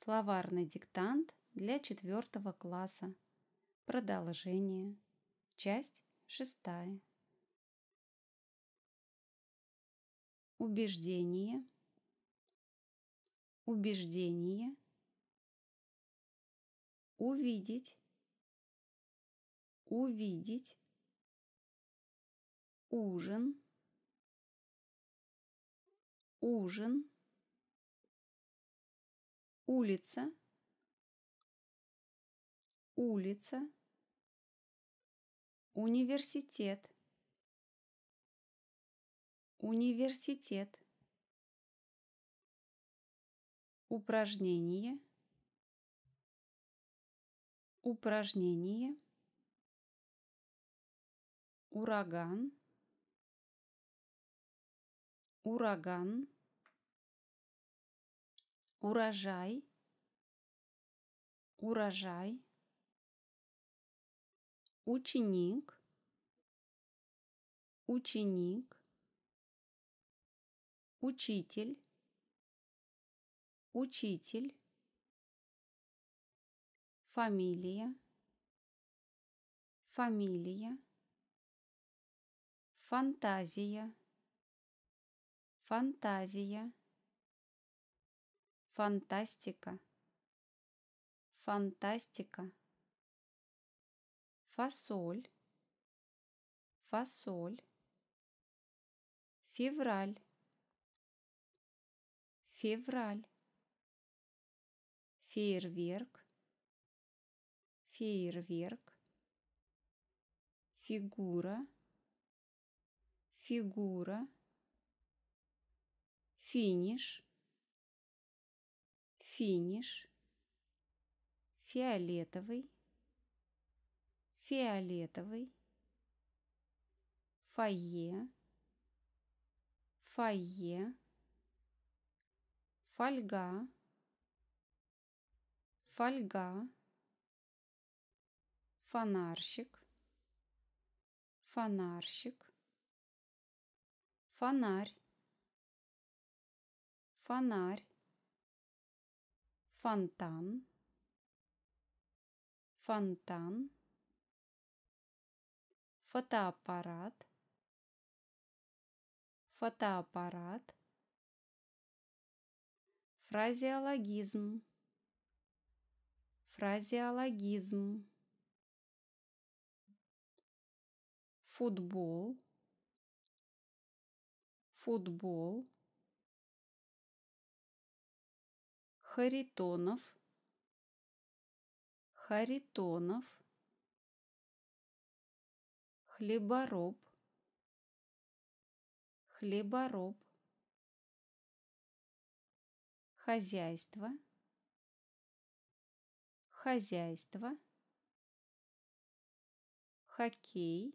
Словарный диктант для 4 класса. Продолжение. Часть 6. Убеждение. Убеждение. Увидеть. Увидеть. Ужин. Ужин. Улица. Улица. Университет. Университет. Упражнение. Упражнение. Ураган. Ураган. Урожай. Урожай. Ученик. Ученик. Учитель. Учитель. Фамилия. Фамилия. Фантазия. Фантазия. Фантастика. Фантастика. Фасоль. Фасоль. Февраль. Февраль. Фейерверк. Фейерверк. Фигура. Фигура. Финиш. Финиш. Фиолетовый. Фиолетовый. Фойе. Фойе. Фольга. Фольга. Фонарщик. Фонарщик. Фонарь. Фонарь. Фонтан. Фонтан. Фотоаппарат. Фотоаппарат. Фразеологизм. Фразеологизм. Футбол. Футбол. Харитонов. Харитонов. Хлебороб. Хлебороб. Хозяйство. Хозяйство. Хоккей.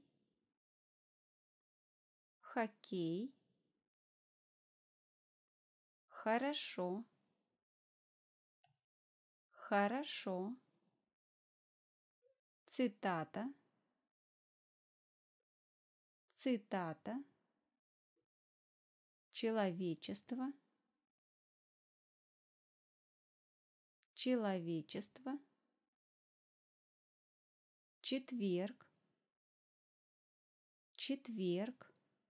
Хоккей. Хорошо. Хорошо. Цитата. Цитата. Человечество. Человечество. Четверг. Четверг.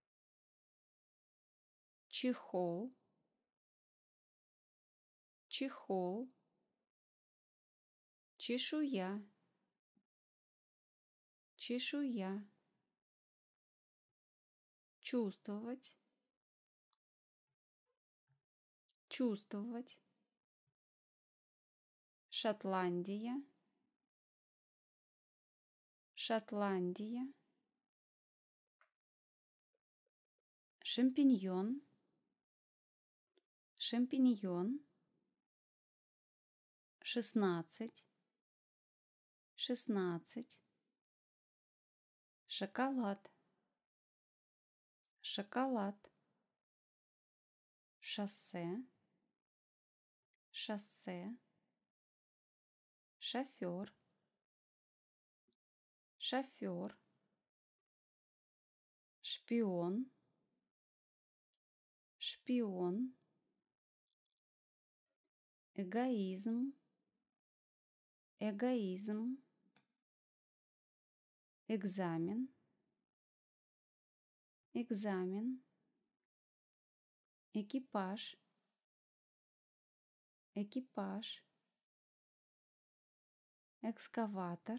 Чехол. Чехол. Чешуя. Чешуя. Чувствовать. Чувствовать. Шотландия. Шотландия. Шампиньон. Шампиньон. 16. 16. Шоколад. Шоколад. Шоссе. Шоссе. Шофер. Шофер. Шпион. Шпион. эгоизм, эгоизм, экзамен, экзамен, экипаж, экипаж, экскаватор,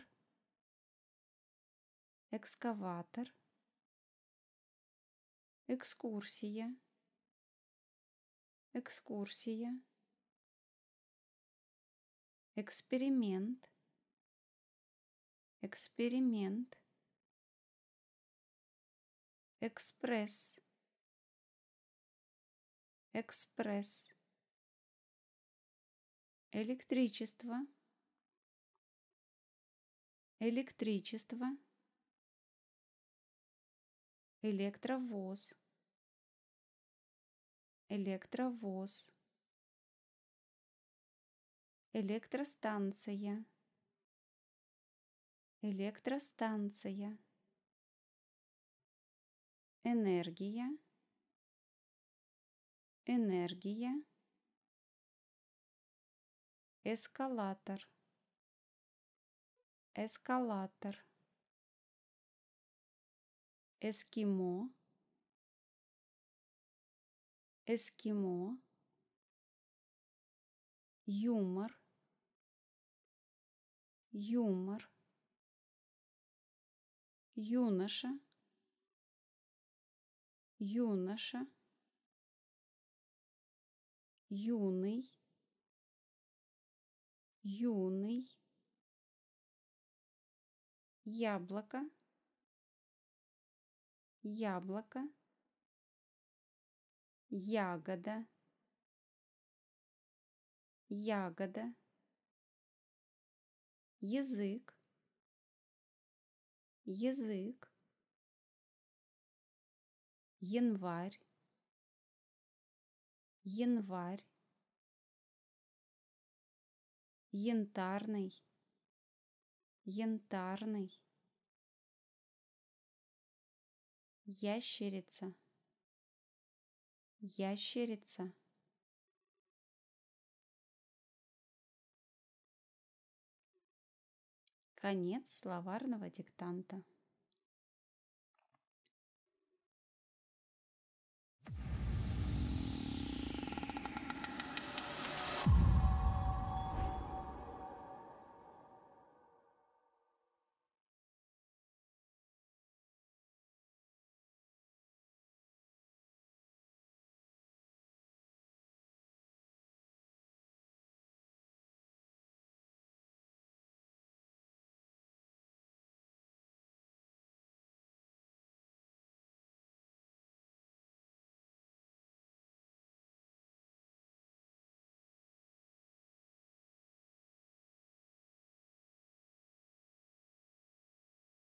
экскаватор, экскурсия, экскурсия, эксперимент, эксперимент, экспресс, экспресс, электричество, электричество, электровоз, электровоз, электростанция, электростанция, энергия, энергия, эскалатор, эскалатор, эскимо, эскимо, юмор, юмор, юноша, юноша, юный, юный, яблоко, яблоко, ягода, ягода, язык, язык, январь, январь, янтарный, янтарный, ящерица, ящерица. Конец словарного диктанта.